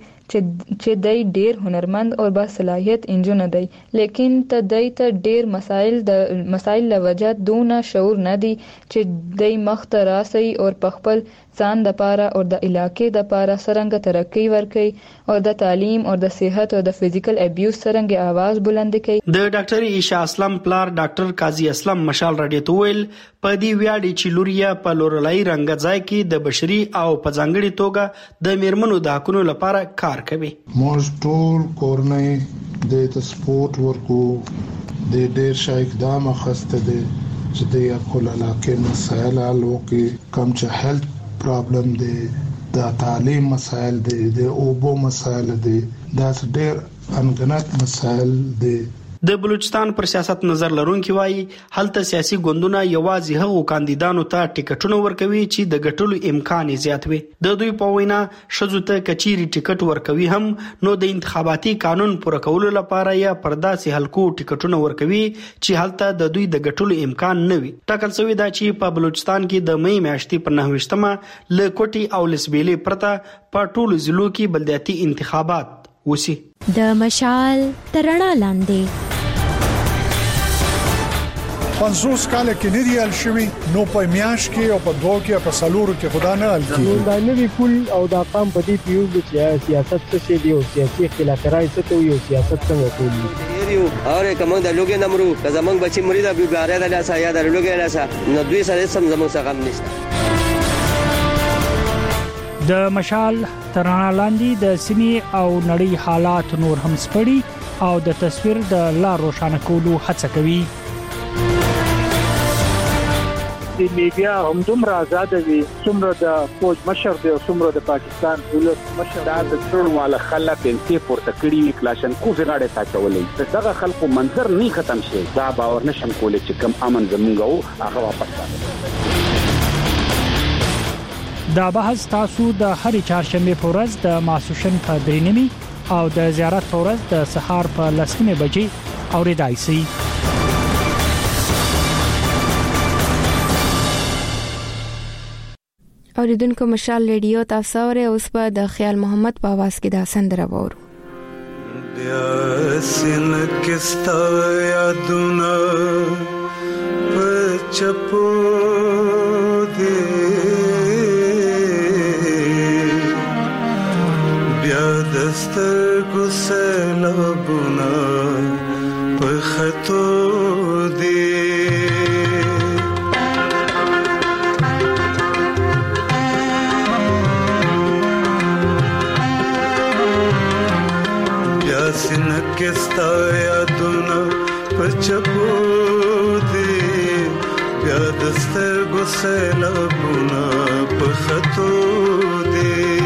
چې دای ډیر هنرمند او با صلاحیت انجن دی، لیکن ته دای ته ډیر مسائل لوجه دونه شعور نه دی چې دای مخته راسي او په خپل ځان د پاره او د علاقې د پاره سرنګ ترقی ورکي او د تعلیم او د صحت او د فزیکل ابیوز سرنګ आवाज بلند کړي. د ډاکټر عائشہ اسلم پلار ډاکټر قاضي اسلم مشال راډیو ته ویل په دې ویاړي چې لوریا په لورلای رنګ ځای کې د بشري او په ځانګړي توګه د میرمنو د حقونو لپاره کار کوي. موږ ټول کورنۍ د سپورت ورکو د ډیر شای اقدام اخسته دي چې د خپل علاقې مسایل حل وکړي. کم چې هیلث پرابلم دي، د تعلیم مسایل دي، د اوبو مسایل دي، دا ډیر انګنات مسایل دي. د بلوچستان پر سیاست نظر لرونکي وایي هلته سیاسي ګوندونه یوازې هغو کاندیدانو ته ټیکټونه ورکوي چې د ګټلو امکان زیات وي. د دوی په وینا شذو ته کچيري ټیکټ ورکوي هم نو د انتخاباتي قانون پوره کولو لپاره یا پرداسي حلقو ټیکټونه ورکوي چې هلته د دوی د ګټلو امکان نه وي. ټاکل شوی دا چې په بلوچستان کې د مې میاشتې پر 9مه له کوټي او لسبيلي پرته په ټولو ضلعو کې بلدیاتي انتخابات وسی. د مشال ترڼا لاندې 50 کال کې نه دی ال شوی نو په میاش کې او په دوه کې په سالورو کې خدا نه ال کی دا نه دی کول او دا قام په دې پیو چې سیاست څه دی او سیاسي خلافکارای څه کوي او سیاست څنګه کوي اور کوم د لوګي نمرو که زمنګ بچي مریدا بیګاره د لاسه یا د لوګي لاسه نو دوی سره سم زموږ څخه غم نشته. د مشال ترڼا لاندې د سیمې او نړۍ حالات نور هم سپړي او د تصویر د لار روښانه کولو هڅه کوي. د لیبیا همدومره آزاد وي څومره د فوج مشر دی او څومره د پاکستان دولت مشر. دا د څړ والا خلک انتي پورته کړي کلاشنکوف غاړه ساتولې دغه خلکو منظر نه ختم شي. دا باور نشم کولای چې کم امن زمونږ او هغه واپس راځي. دا بحث تاسو د هرې چهارشنبه په ورځ د ماسوشن په 3:30 او د زیارت په ورځ د سهار په 10:00 بجې اوریدای شئ. اوریدونکو مشال ریډیو تاسو اورئ اوس په د خیال محمد په आवाज کې دا سندره وورو. بیا سن کستا یادونه په چپو دې بیا دستر ګسلابونه په خطو دې سنکستا یادونه پچپو دی بیا دستر ګسلابونه په خطو دی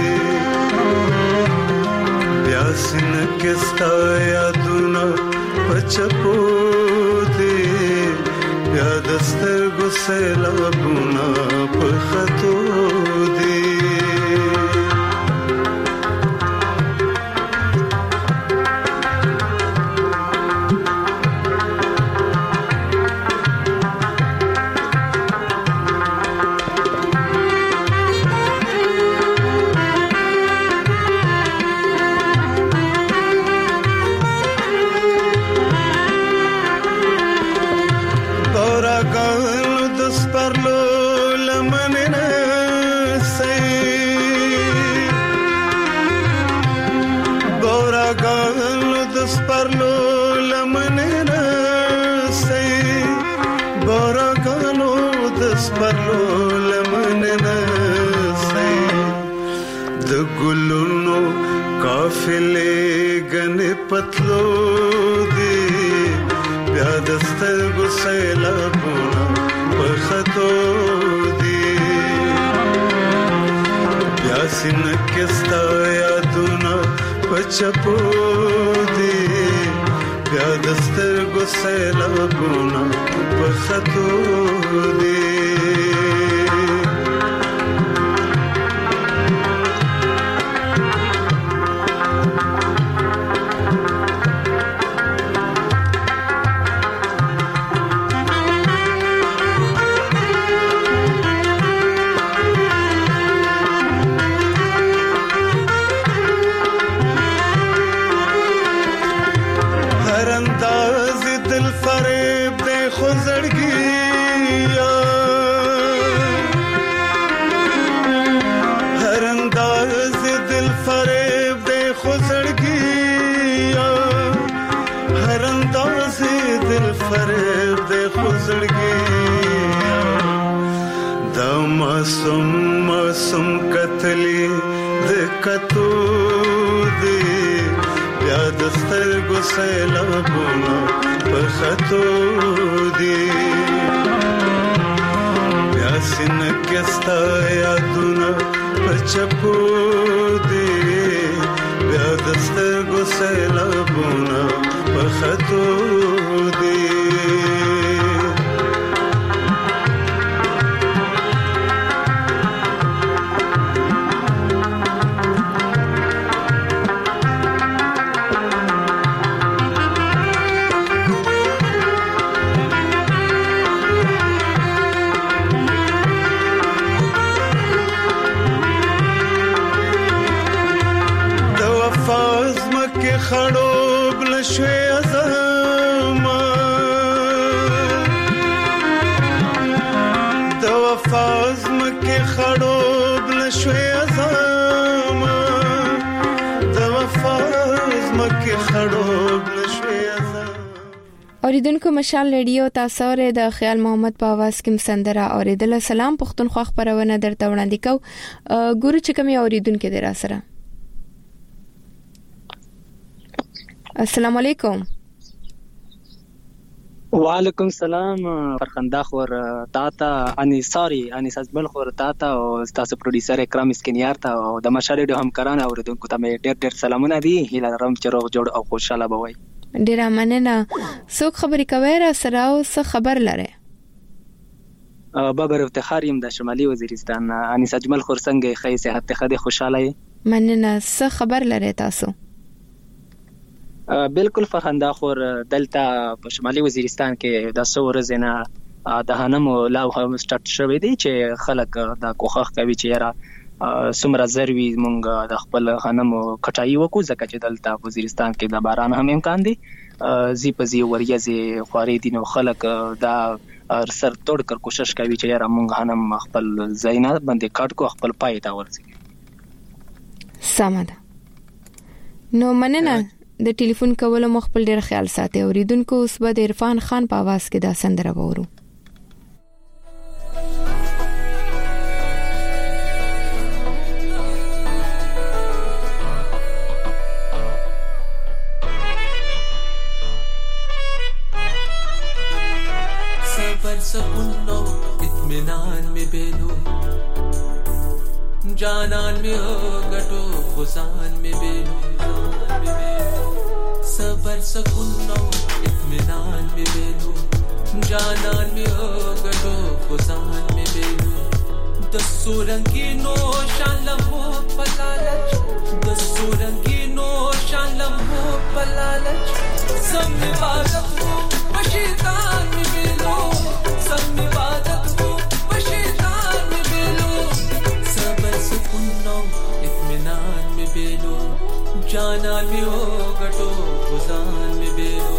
بیا سنکستا یادونه پچپو دی بیا دستر ګسلابونه په خطو دی پتلو دی بیا دستر ګسلابونه په خطو دی بیا سنکستا یادونه په چپو دی بیا دستر ګسلابونه په خطو دی मासूम कतली दकतो दे या दस्तर गुसलबुना पखतो दे या सिन कस्ता यादुना पचपो दे या दस्तर गुसलबुना पखतो दे خړوب لشوي ازما د وفاز مکه خړوب لشوي ازما د وفاز مکه خړوب لشوي ازما. اوریدونکو مشال ریډیو تاسو ر د خیال محمد په आवाज کې مسندره اوریدل. سلام پښتونخوا خبرونه درته وړاندې کو. ګورو چې کوم اوریدونکو در سره. السلام علیکم. وعلیکم السلام فرخنده خور تاته انیس اجمل خور تاته او تاسو پروډوسر اکرام اسکنیار ته او د مشال ډیو همکاران اوریدونکو ته ډېر سلامونه دي. هیله لرم چې روغ جوړ او خوشاله به وي. ډیر مننه. څوک خبرې کوي را سره او څه خبر لره؟ بابر افتخار يم د شمالي وزیرستان. انیس اجمل خور څنګه خې صحت ته خوشاله یې؟ مننه. څه خبر لره تاسو؟ بالکل فرخنده خور دلته په شمالي وزیرستان کې د څورز نه د هنمو لاو هم سٹارټ شوی دی چې خلک د کوخخ کوي چې را سمره زروي مونږ د خپل هنمو کټای وکړو ځکه چې دلته وزیرستان کې د باران هم امکان دی. زی په زی وریځي خواري دي نو خلک دا سر توړ کر کوشش کوي چې را مونږ هنم خپل زینا باندې کټ کو خپل پای تا ورسي. سمه ده. نو مننه. د ټلیفون کولو مخبل ډیر خیال ساتي. اوریدونکو اوس به د عرفان خان په आवाज کې دا سندره وورو. صبر سکونو اطمینان میں بیلو جانان میں ہو گٹو خزان میں بیلو صبر سکونو اطمینان میں بیلو جانان میں ہو گٹو خزان میں بیلو دسو رنگینو شان لمحو پلالچ دسو رنگینو شان لمحو پلالچ سب میں عبادت ہو بشیطان میں بیلو سب میں عبادت ہو بشیطان میں بیلو صبر سکونو اطمینان میں بیلو جانان میں ہو گٹو خزان میں بیلو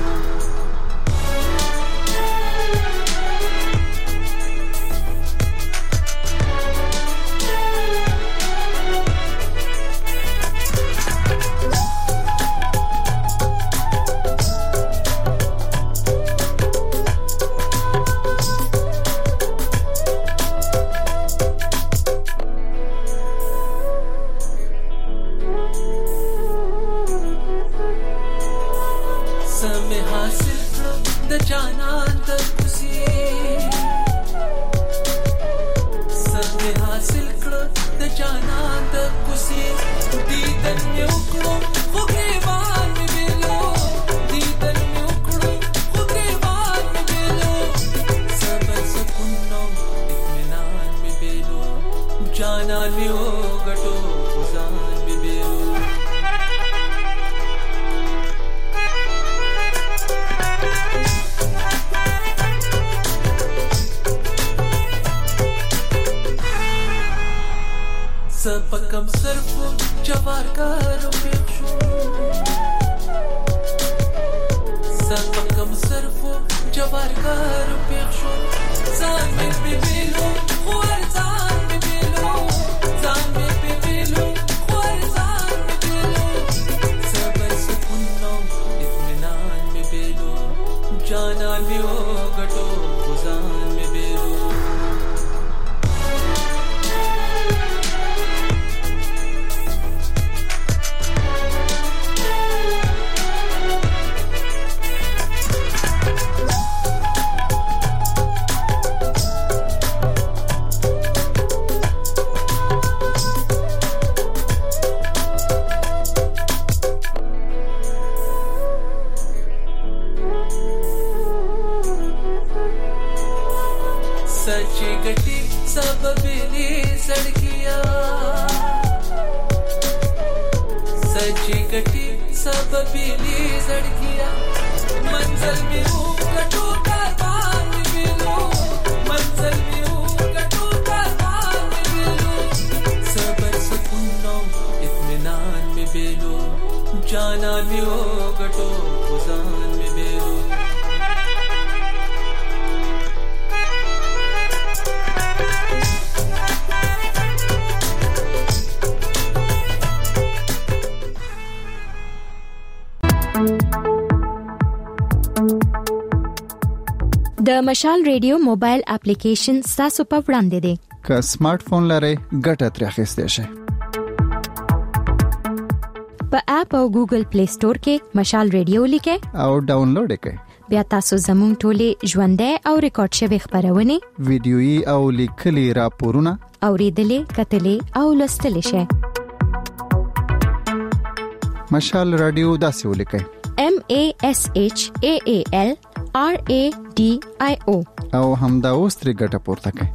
سپکم صرف جوار کارو پیخشو سپکم صرف جوار کارو پیخشو زان میں بیلو خوار زان میں بیلو زان میں بیلو خوار زان میں بیلو صبر سکونو اطمینان میں بیلو جانان میں ہو گٹو خزان میں بیلو د مشال ریډیو موبایل اپلیکیشن تاسو په وړاندې دی. که سمارټ فون لرئ ګټه ترې اخیستی شئ. په اپ او ګوګل پلی سٹور کې مشال ریډیو لیکئ او ډاونلوډ یې کړئ. بیا تاسو زموږ ټولې ژوندۍ او ریکارډ شوی خبرونه ویډیويي او لیکلي راپورونه اوریدلې کتلې او لوستلې شي. مشال رادیو داسې ولیکئ MASHAALRADIO او همدا اوس ترې ګټه پورته کړئ.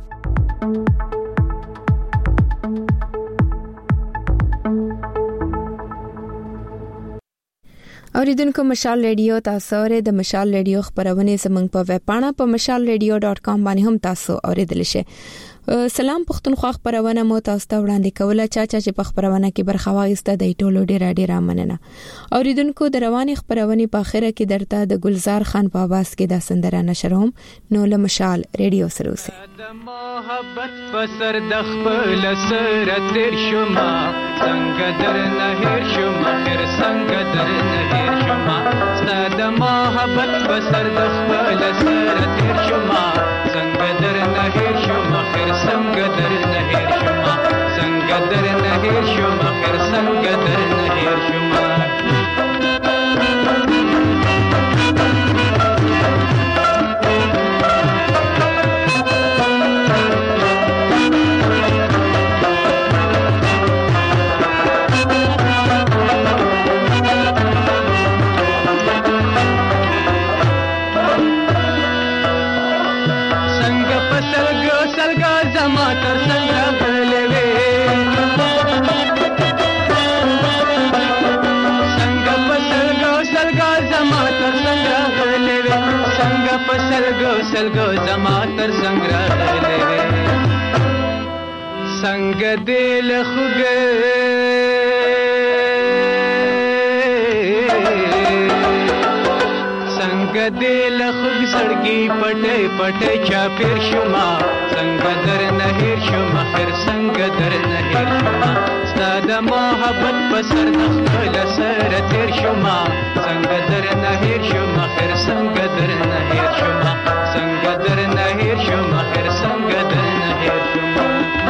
اوریدونکو مشال ریډیو تاسو اورئ. د مشال ریډیو خبرونه زموږ په ویب پاڼه په mashalradio.com باندې هم تاسو اوریدل شئ. سلام پښتونخوا خبرونه مو تاسو ته وړاندې کوله. چا چې په خبرونه کې برخه واغسته د ټولو ډیره مننه. اوریدونکو د رواني خبرونه په اخره کې درته د ګلزار خان په आवाज کې د سندره نشروم. نو له مشال ریډیو سره اوسئ. محبت فسر د خپل سر تیر شوما څنګه درنه هیر شوما خیر څنګه درنه هیر شوما ستاد محبت فسر د خپل سر تیر شوما څنګه درنه هیر شوما خیر څنګه درنه هیر شوما څنګه درنه هیر شوما خیر څنګه درنه هیر شوما سلګو زما تر څنګه راغلې څنګه دل خوګه څنګه دل خوګ سړګي پټې پټې چا پیر شوما څنګه درنه هیر شوما خیر څنګه درنه هیر شوما ستاد محبت پسر د خپل سر تیر شوما څنګه درنه هیر شوما خیر څنګه درنه هیر شوما څنګه درنه هیر شوما خیر څنګه درنه هیر شوما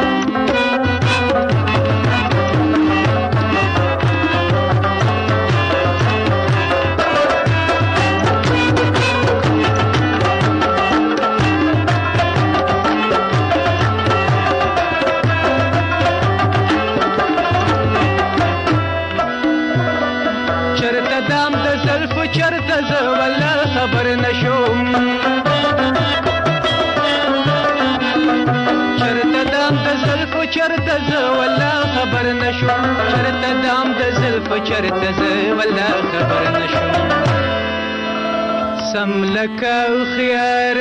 چرته دام د زلف چرته ز ولا خبر نشوم چرته دام د زلف چرته ز ولا خبر نشوم چرته دام د زلف چرته ز ولا خبر نشوم سم لکه خيار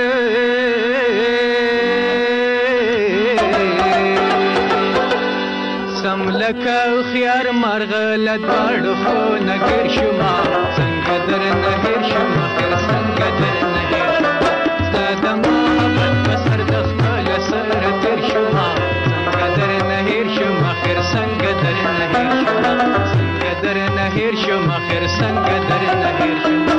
سم لکه خيار مرغ لدواړو خو نګر شوما څنګه درنه هیر شوما خیر څنګه درنه هیر شوما ستاد محبت بسر د خپل سر تیر شوما څنګه درنه هیر شوما خیر څنګه درنه هیر شوما څنګه درنه هیر شوما خیر څنګه درنه هیر شوما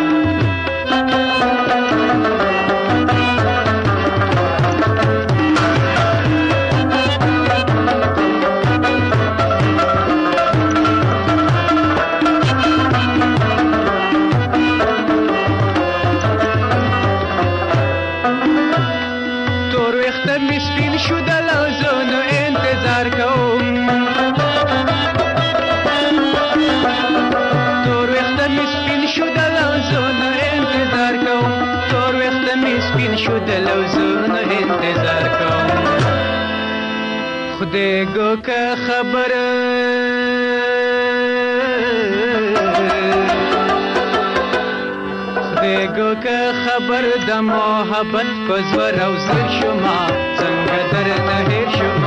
خدایګو که خبر خدایګو که خبر د محبت په زور او زر شوما څنګه درنه هیر شوما